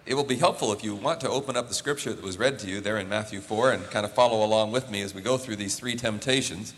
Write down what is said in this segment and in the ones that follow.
It will be helpful if you want to open up the scripture that was read to you there in Matthew 4 and kind of follow along with me as we go through these three temptations.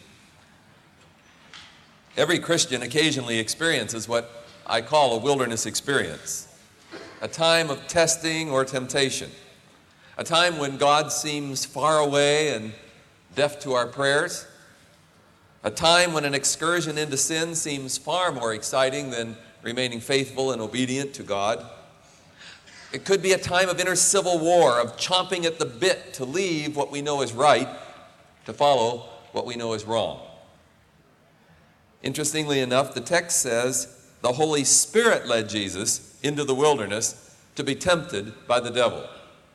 Every Christian occasionally experiences what I call a wilderness experience, a time of testing or temptation, a time when God seems far away and deaf to our prayers, a time when an excursion into sin seems far more exciting than remaining faithful and obedient to God. It could be a time of inner civil war, of chomping at the bit to leave what we know is right, to follow what we know is wrong. Interestingly enough, the text says the Holy Spirit led Jesus into the wilderness to be tempted by the devil.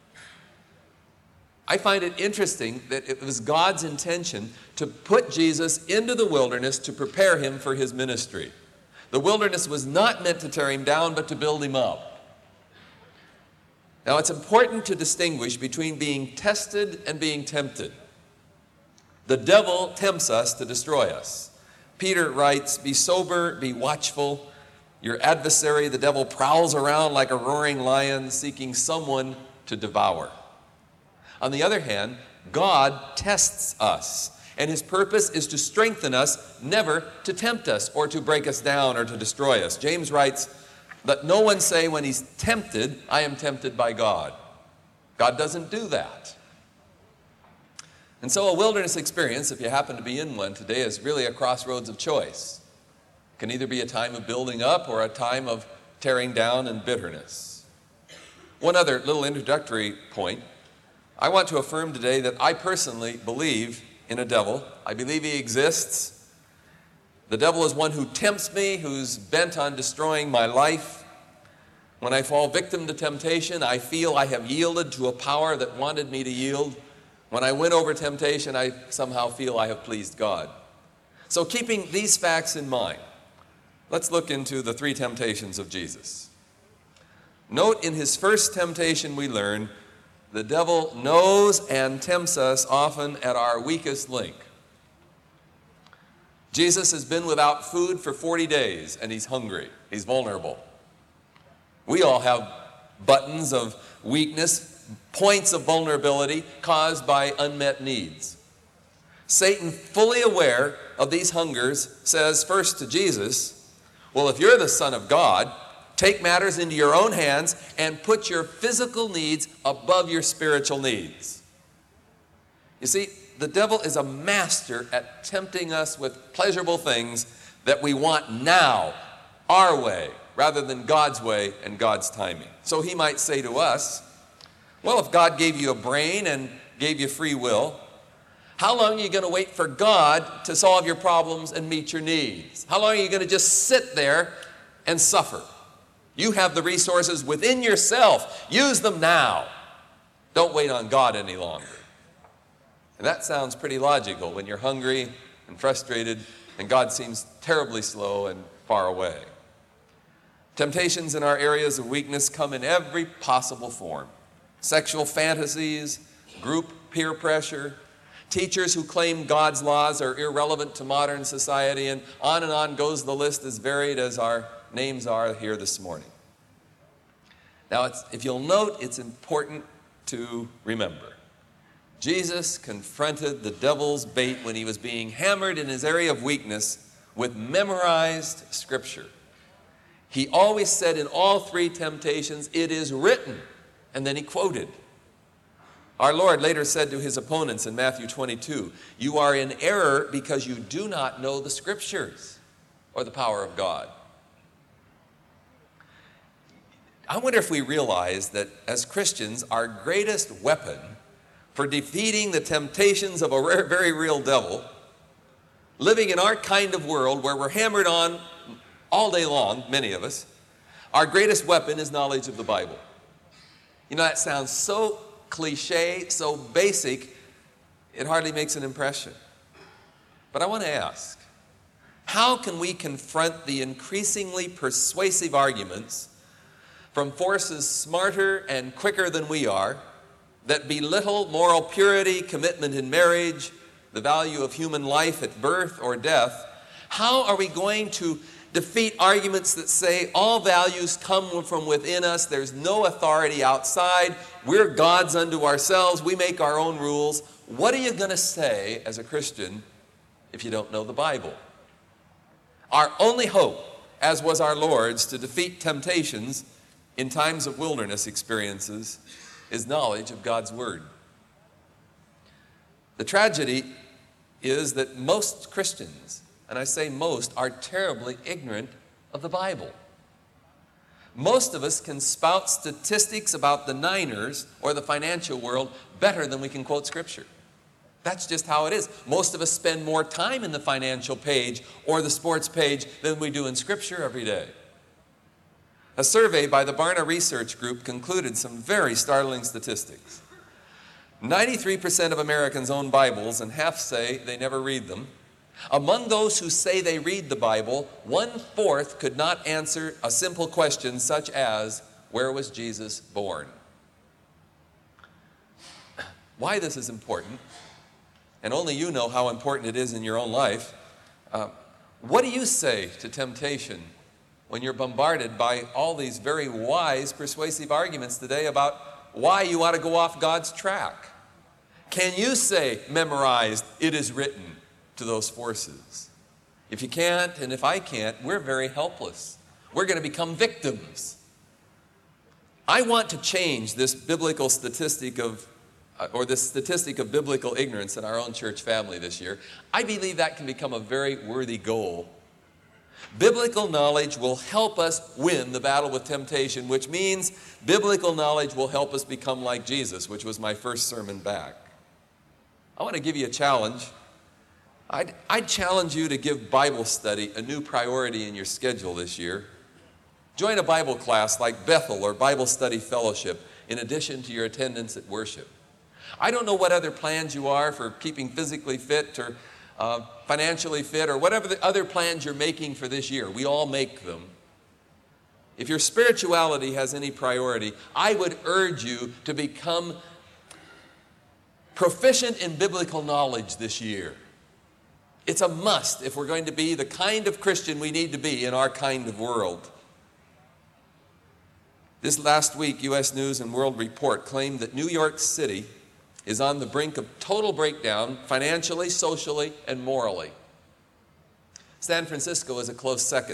I find it interesting that it was God's intention to put Jesus into the wilderness to prepare him for his ministry. The wilderness was not meant to tear him down, but to build him up. Now, it's important to distinguish between being tested and being tempted. The devil tempts us to destroy us. Peter writes, "Be sober, be watchful. Your adversary, the devil, prowls around like a roaring lion, seeking someone to devour." On the other hand, God tests us, and his purpose is to strengthen us, never to tempt us or to break us down or to destroy us. James writes, "Let no one say when he's tempted, I am tempted by God." God doesn't do that. And so a wilderness experience, if you happen to be in one today, is really a crossroads of choice. It can either be a time of building up or a time of tearing down and bitterness. One other little introductory point. I want to affirm today that I personally believe in a devil. I believe he exists. The devil is one who tempts me, who's bent on destroying my life. When I fall victim to temptation, I feel I have yielded to a power that wanted me to yield. When I win over temptation, I somehow feel I have pleased God. So keeping these facts in mind, let's look into the three temptations of Jesus. Note in his first temptation we learn, the devil knows and tempts us often at our weakest link. Jesus has been without food for 40 days, and he's hungry. He's vulnerable. We all have buttons of weakness, points of vulnerability caused by unmet needs. Satan, fully aware of these hungers, says first to Jesus, "Well, if you're the Son of God, take matters into your own hands and put your physical needs above your spiritual needs." You see, the devil is a master at tempting us with pleasurable things that we want now, our way, rather than God's way and God's timing. So he might say to us, well, if God gave you a brain and gave you free will, how long are you going to wait for God to solve your problems and meet your needs? How long are you going to just sit there and suffer? You have the resources within yourself. Use them now. Don't wait on God any longer. And that sounds pretty logical when you're hungry and frustrated and God seems terribly slow and far away. Temptations in our areas of weakness come in every possible form. Sexual fantasies, group peer pressure, teachers who claim God's laws are irrelevant to modern society, and on goes the list, as varied as our names are here this morning. Now, if you'll note, it's important to remember. Jesus confronted the devil's bait when he was being hammered in his area of weakness with memorized scripture. He always said in all three temptations, "It is written," and then he quoted. Our Lord later said to his opponents in Matthew 22, "You are in error because you do not know the scriptures or the power of God." I wonder if we realize that as Christians, our greatest weapon for defeating the temptations of a very real devil, living in our kind of world where we're hammered on all day long, many of us, our greatest weapon is knowledge of the Bible. You know, that sounds so cliche, so basic, it hardly makes an impression. But I want to ask, how can we confront the increasingly persuasive arguments from forces smarter and quicker than we are that belittle moral purity, commitment in marriage, the value of human life at birth or death? How are we going to defeat arguments that say all values come from within us. There's no authority outside. We're gods unto ourselves. We make our own rules. What are you going to say as a Christian if you don't know the Bible? Our only hope, as was our Lord's, to defeat temptations in times of wilderness experiences is knowledge of God's Word. The tragedy is that most Christians, and I say most, are terribly ignorant of the Bible. Most of us can spout statistics about the Niners or the financial world better than we can quote Scripture. That's just how it is. Most of us spend more time in the financial page or the sports page than we do in Scripture every day. A survey by the Barna Research Group concluded some very startling statistics. 93% of Americans own Bibles, and half say they never read them. Among those who say they read the Bible, 1/4 could not answer a simple question such as, where was Jesus born? Why this is important, and only you know how important it is in your own life. What do you say to temptation when you're bombarded by all these very wise, persuasive arguments today about why you ought to go off God's track? Can you say, memorized, it is written, to those forces? If you can't, and if I can't, we're very helpless. We're going to become victims. I want to change this biblical statistic of this statistic of biblical ignorance in our own church family this year. I believe that can become a very worthy goal. Biblical knowledge will help us win the battle with temptation, which means biblical knowledge will help us become like Jesus, which was my first sermon back. I want to give you a challenge. I'd challenge you to give Bible study a new priority in your schedule this year. Join a Bible class like Bethel or Bible Study Fellowship in addition to your attendance at worship. I don't know what other plans you are for keeping physically fit or financially fit or whatever the other plans you're making for this year. We all make them. If your spirituality has any priority, I would urge you to become proficient in biblical knowledge this year. It's a must if we're going to be the kind of Christian we need to be in our kind of world. This last week, U.S. News and World Report claimed that New York City is on the brink of total breakdown financially, socially, and morally. San Francisco is a close second.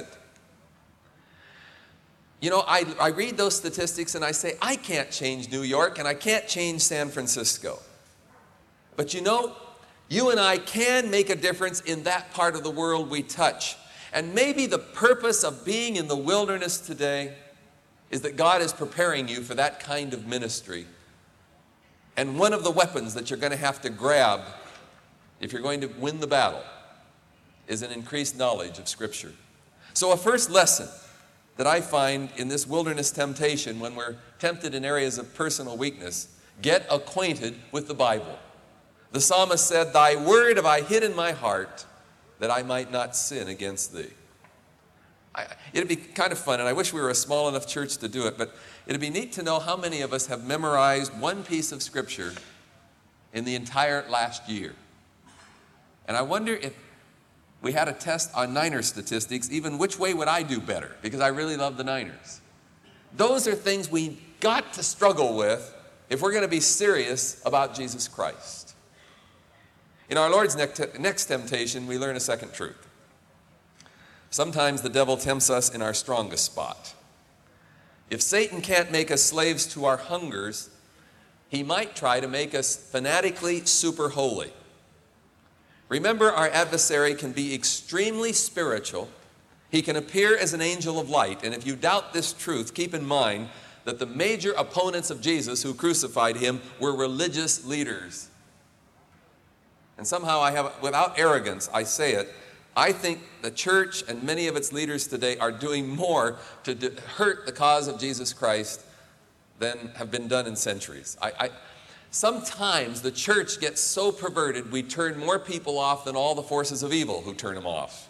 You know, I read those statistics and I say, I can't change New York and I can't change San Francisco. But you know, you and I can make a difference in that part of the world we touch. And maybe the purpose of being in the wilderness today is that God is preparing you for that kind of ministry. And one of the weapons that you're going to have to grab if you're going to win the battle is an increased knowledge of Scripture. So a first lesson that I find in this wilderness temptation when we're tempted in areas of personal weakness, get acquainted with the Bible. The psalmist said, "Thy word have I hid in my heart, that I might not sin against thee." It'd be kind of fun, and I wish we were a small enough church to do it, but it'd be neat to know how many of us have memorized one piece of Scripture in the entire last year. And I wonder if we had a test on Niner statistics, even which way would I do better, because I really love the Niners. Those are things we got to struggle with if we're going to be serious about Jesus Christ. In our Lord's next temptation, we learn a second truth. Sometimes the devil tempts us in our strongest spot. If Satan can't make us slaves to our hungers, he might try to make us fanatically super holy. Remember, our adversary can be extremely spiritual. He can appear as an angel of light. And if you doubt this truth, keep in mind that the major opponents of Jesus who crucified him were religious leaders. And somehow without arrogance, I say it, I think the church and many of its leaders today are doing more to hurt the cause of Jesus Christ than have been done in centuries. Sometimes the church gets so perverted, we turn more people off than all the forces of evil who turn them off.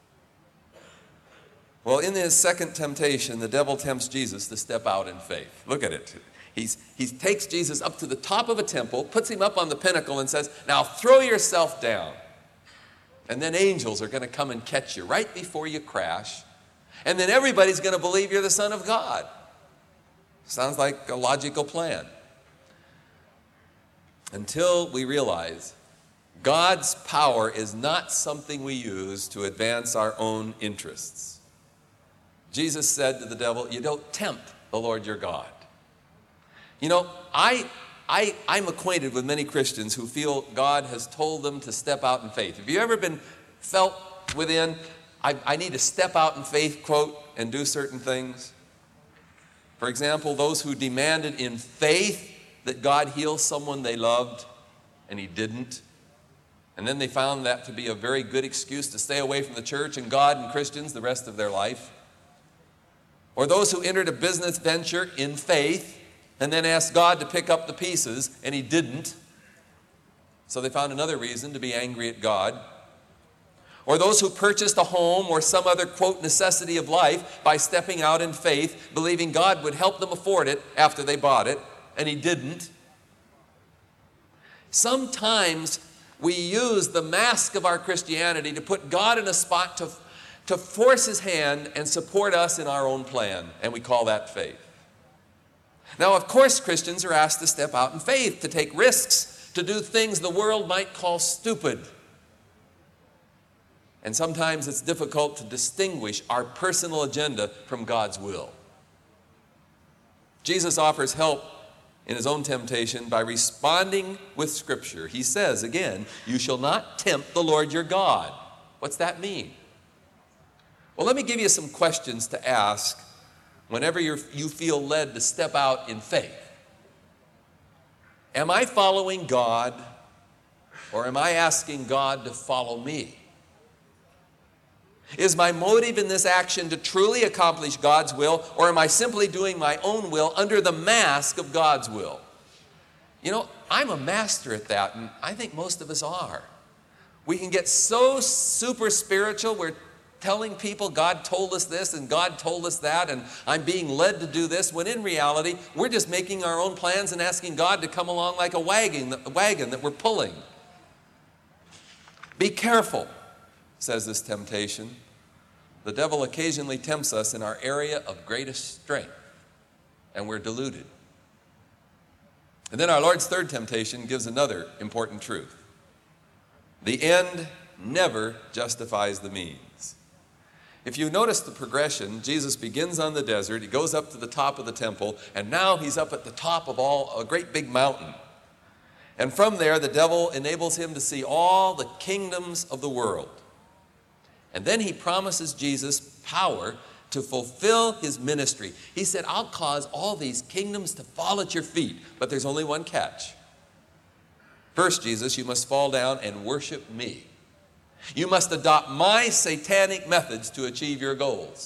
Well, in his second temptation, the devil tempts Jesus to step out in faith. Look at it. He takes Jesus up to the top of a temple, puts him up on the pinnacle and says, "Now throw yourself down. And then angels are going to come and catch you right before you crash. And then everybody's going to believe you're the Son of God. Sounds like a logical plan. Until we realize God's power is not something we use to advance our own interests. Jesus said to the devil, you don't tempt the Lord your God. You know, I'm acquainted with many Christians who feel God has told them to step out in faith. Have you ever felt within, I need to step out in faith, quote, and do certain things? For example, those who demanded in faith that God heal someone they loved, and he didn't. And then they found that to be a very good excuse to stay away from the church and God and Christians the rest of their life. Or those who entered a business venture in faith and then asked God to pick up the pieces, and he didn't. So they found another reason to be angry at God. Or those who purchased a home or some other, quote, necessity of life by stepping out in faith, believing God would help them afford it after they bought it, and he didn't. Sometimes we use the mask of our Christianity to put God in a spot to force his hand and support us in our own plan, and we call that faith. Now, of course, Christians are asked to step out in faith, to take risks, to do things the world might call stupid. And sometimes it's difficult to distinguish our personal agenda from God's will. Jesus offers help in his own temptation by responding with Scripture. He says, again, you shall not tempt the Lord your God. What's that mean? Well, let me give you some questions to ask whenever you feel led to step out in faith. Am I following God, or am I asking God to follow me? Is my motive in this action to truly accomplish God's will, or am I simply doing my own will under the mask of God's will? You know, I'm a master at that, and I think most of us are. We can get so super spiritual, we're telling people God told us this and God told us that, and I'm being led to do this, when in reality, we're just making our own plans and asking God to come along like a wagon that we're pulling. Be careful, says this temptation. The devil occasionally tempts us in our area of greatest strength, and we're deluded. And then our Lord's third temptation gives another important truth. The end never justifies the means. If you notice the progression, Jesus begins on the desert, he goes up to the top of the temple, and now he's up at the top of a great big mountain. And from there, the devil enables him to see all the kingdoms of the world. And then he promises Jesus power to fulfill his ministry. He said, I'll cause all these kingdoms to fall at your feet, but there's only one catch. First, Jesus, you must fall down and worship me. You must adopt my satanic methods to achieve your goals.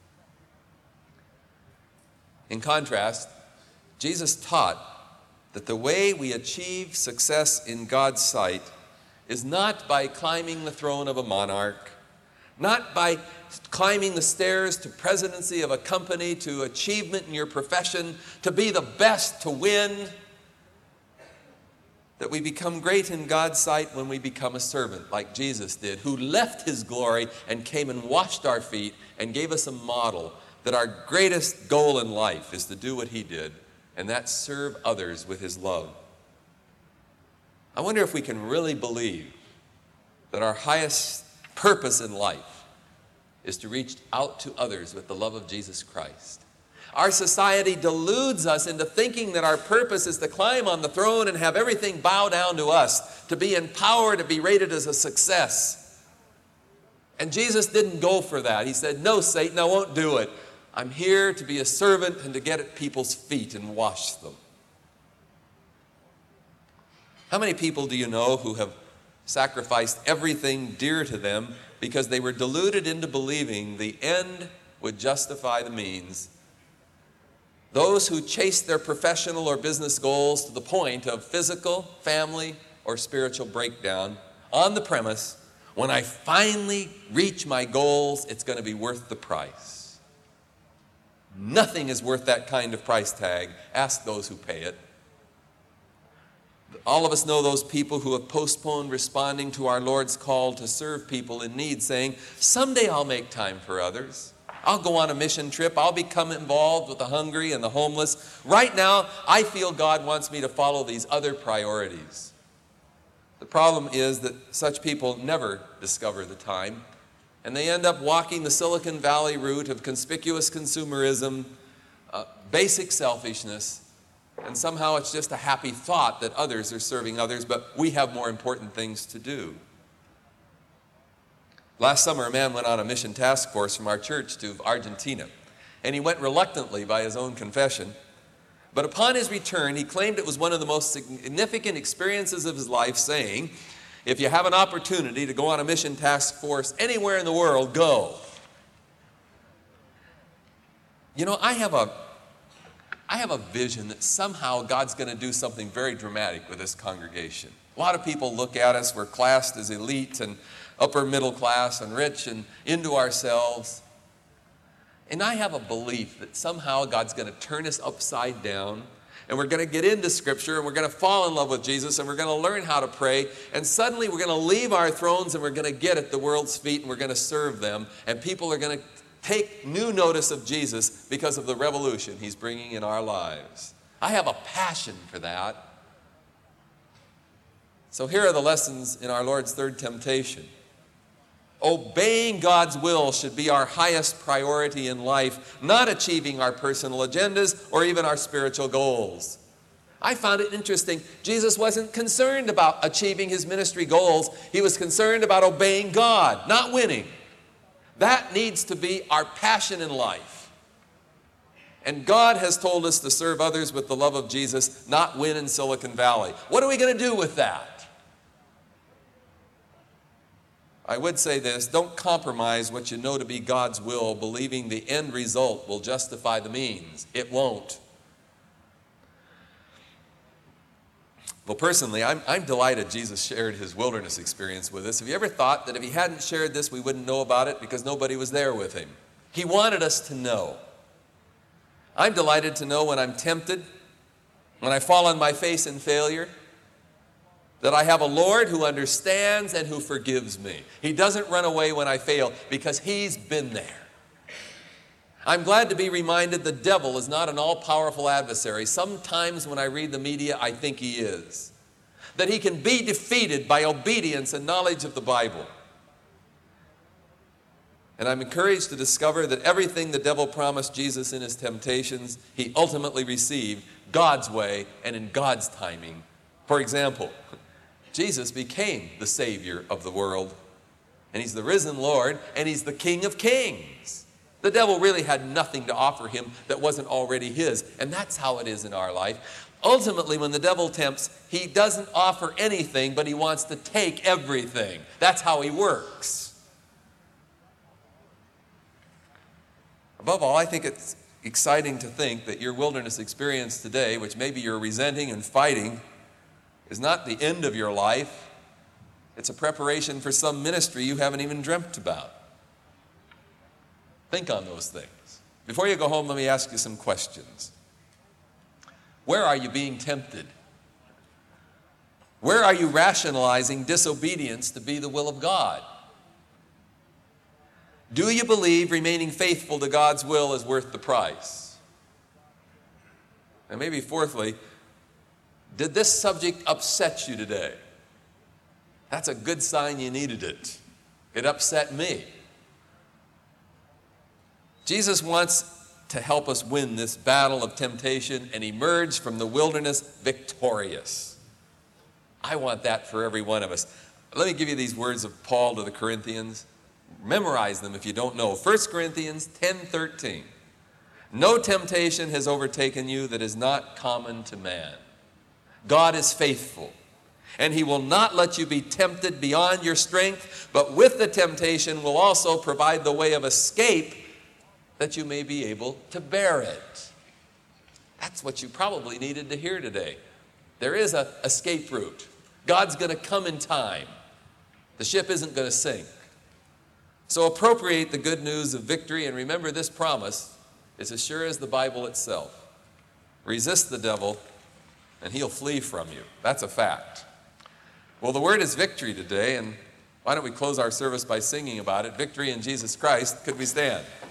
In contrast, Jesus taught that the way we achieve success in God's sight is not by climbing the throne of a monarch, not by climbing the stairs to presidency of a company, to achievement in your profession, to be the best, to win. That we become great in God's sight when we become a servant, like Jesus did, who left his glory and came and washed our feet and gave us a model that our greatest goal in life is to do what he did, and that's serve others with his love. I wonder if we can really believe that our highest purpose in life is to reach out to others with the love of Jesus Christ. Our society deludes us into thinking that our purpose is to climb on the throne and have everything bow down to us, to be in power, to be rated as a success. And Jesus didn't go for that. He said, no, Satan, I won't do it. I'm here to be a servant and to get at people's feet and wash them. How many people do you know who have sacrificed everything dear to them because they were deluded into believing the end would justify the means? Those who chase their professional or business goals to the point of physical, family, or spiritual breakdown on the premise, when I finally reach my goals, it's going to be worth the price. Nothing is worth that kind of price tag. Ask those who pay it. All of us know those people who have postponed responding to our Lord's call to serve people in need, saying, someday I'll make time for others. I'll go on a mission trip. I'll become involved with the hungry and the homeless. Right now, I feel God wants me to follow these other priorities. The problem is that such people never discover the time, and they end up walking the Silicon Valley route of conspicuous consumerism, basic selfishness, and somehow it's just a happy thought that others are serving others, but we have more important things to do. Last summer, a man went on a mission task force from our church to Argentina, and he went reluctantly by his own confession. But upon his return, he claimed it was one of the most significant experiences of his life, saying, if you have an opportunity to go on a mission task force anywhere in the world, go. You know, I have a vision that somehow God's going to do something very dramatic with this congregation. A lot of people look at us, we're classed as elite and upper middle class and rich and into ourselves. And I have a belief that somehow God's going to turn us upside down, and we're going to get into Scripture, and we're going to fall in love with Jesus, and we're going to learn how to pray, and suddenly we're going to leave our thrones and we're going to get at the world's feet and we're going to serve them, and people are going to take new notice of Jesus because of the revolution He's bringing in our lives. I have a passion for that. So here are the lessons in our Lord's third temptation. Obeying God's will should be our highest priority in life, not achieving our personal agendas or even our spiritual goals. I found it interesting. Jesus wasn't concerned about achieving His ministry goals. He was concerned about obeying God, not winning. That needs to be our passion in life. And God has told us to serve others with the love of Jesus, not win in Silicon Valley. What are we going to do with that? I would say this, don't compromise what you know to be God's will, believing the end result will justify the means. It won't. Well, personally, I'm delighted Jesus shared His wilderness experience with us. Have you ever thought that if He hadn't shared this, we wouldn't know about it because nobody was there with Him? He wanted us to know. I'm delighted to know when I'm tempted, when I fall on my face in failure, that I have a Lord who understands and who forgives me. He doesn't run away when I fail because He's been there. I'm glad to be reminded the devil is not an all-powerful adversary. Sometimes when I read the media, I think he is. That he can be defeated by obedience and knowledge of the Bible. And I'm encouraged to discover that everything the devil promised Jesus in his temptations, he ultimately received God's way and in God's timing. For example, Jesus became the Savior of the world, and He's the risen Lord, and He's the King of Kings. The devil really had nothing to offer Him that wasn't already His, and that's how it is in our life. Ultimately, when the devil tempts, he doesn't offer anything, but he wants to take everything. That's how he works. Above all, I think it's exciting to think that your wilderness experience today, which maybe you're resenting and fighting, is not the end of your life. It's a preparation for some ministry you haven't even dreamt about. Think on those things. Before you go home, let me ask you some questions. Where are you being tempted? Where are you rationalizing disobedience to be the will of God? Do you believe remaining faithful to God's will is worth the price? And maybe fourthly, did this subject upset you today? That's a good sign you needed it. It upset me. Jesus wants to help us win this battle of temptation and emerge from the wilderness victorious. I want that for every one of us. Let me give you these words of Paul to the Corinthians. Memorize them if you don't know. 1 Corinthians 10:13. No temptation has overtaken you that is not common to man. God is faithful, and He will not let you be tempted beyond your strength, but with the temptation will also provide the way of escape that you may be able to bear it. That's what you probably needed to hear today. There is an escape route. God's going to come in time. The ship isn't going to sink. So appropriate the good news of victory, and remember this promise is as sure as the Bible itself. Resist the devil, and he'll flee from you. That's a fact. Well, the word is victory today, and why don't we close our service by singing about it? Victory in Jesus Christ. Could we stand?